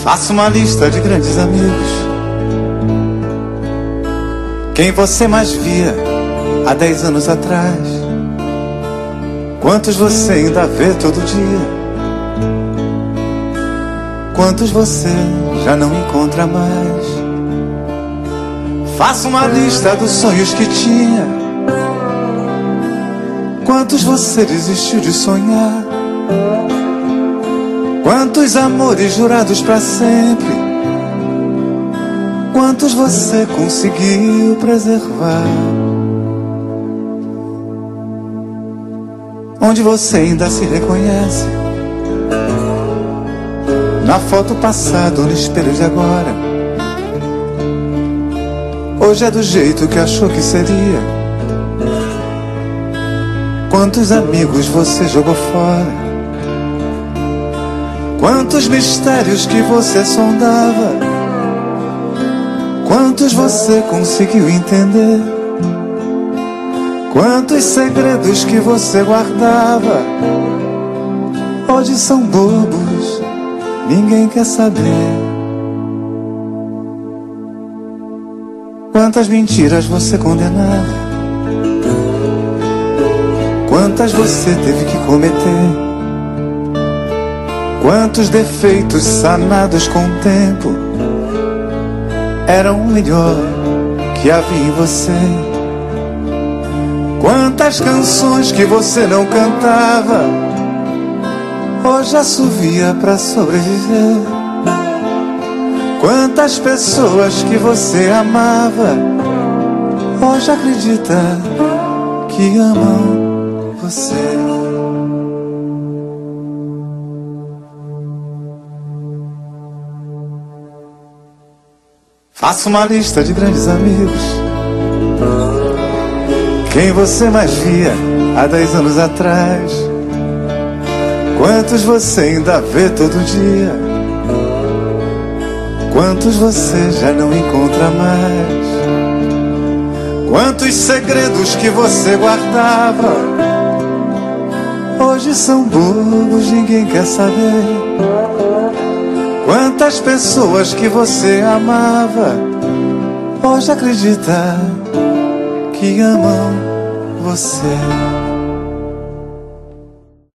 Faça uma lista de grandes amigos. Quem você mais via há 10 anos atrás? Quantos você ainda vê todo dia? Quantos você já não encontra mais? Faça uma lista dos sonhos que tinha. Quantos você desistiu de sonhar? Quantos amores jurados pra sempre? Quantos você conseguiu preservar? Onde você ainda se reconhece? Na foto passada ou no espelho de agora? Hoje é do jeito que achou que seria? Quantos amigos você jogou fora? Quantos mistérios que você sondava? Quantos você conseguiu entender? Quantos segredos que você guardava? Hoje são bobos, ninguém quer saber. Quantas mentiras você condenava? Quantas você teve que cometer? Quantos defeitos sanados com o tempo eram o melhor que havia em você? Quantas canções que você não cantava hoje assovia pra sobreviver? Quantas pessoas que você amava hoje acredita que amam você? Faça uma lista de grandes amigos. Quem você mais via há 10 anos atrás? Quantos você ainda vê todo dia? Quantos você já não encontra mais? Quantos segredos que você guardava hoje são bobos, ninguém quer saber? Quantas pessoas que você amava hoje acredita que amam você?